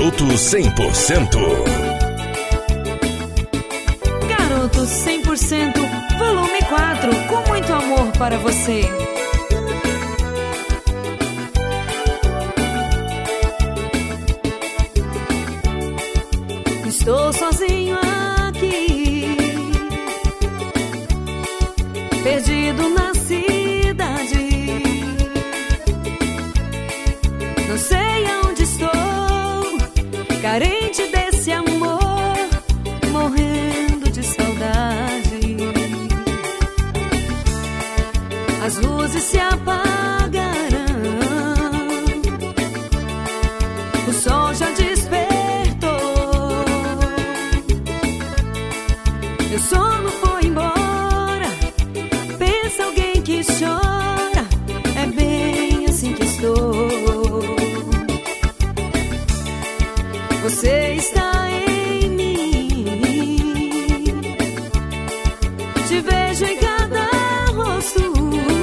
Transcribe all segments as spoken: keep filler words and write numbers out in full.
Garoto cem por cento. Garoto cem por cento, volume quatro, com muito amor para você. Estou sozinho aqui, perdido na cidade. Não sei aonde estou, carente desse amor, morrendo de saudade. As luzes se apagarão, o sol já despertou. Meu sono foi embora, pensa alguém que chora, é bem assim que estou. Você está em mim, te vejo em cada rosto,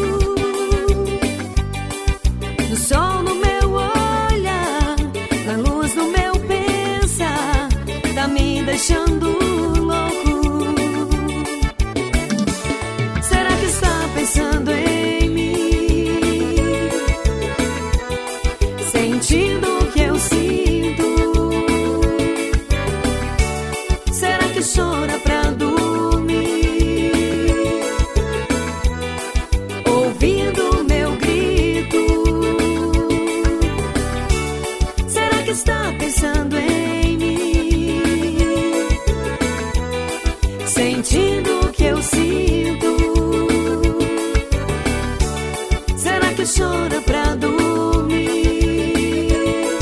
no sol no meu olhar, na luz no meu pensar, tá me deixando louco. Será que está pensando em mim, sentindo o que eu sinto? Será que chora pra dormir, ouvindo meu grito? Será que está pensando em mim, sentindo o que eu sinto? Será que chora pra dormir,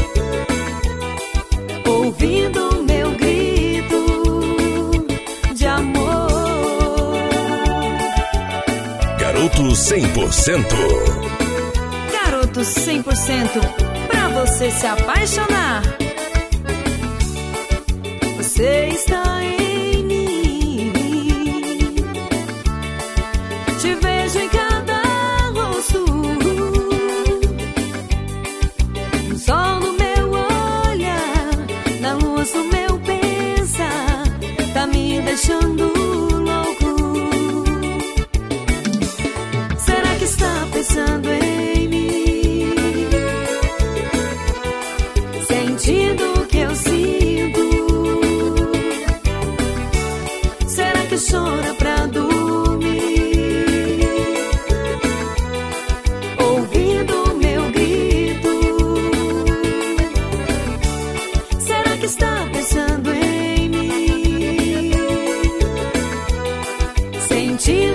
ouvindo meu grito de amor? Garoto cem por cento. Garoto cem por cento, pra você se apaixonar. Você está em mim, te vejo em cada rosto, no sol no meu olhar, na luz no meu pensar, tá me deixando louco. Será que está pensando em mim, sentindo o que eu sinto? Será que chora pra dormir, ouvindo meu grito? Será que está pensando em mim, sentindo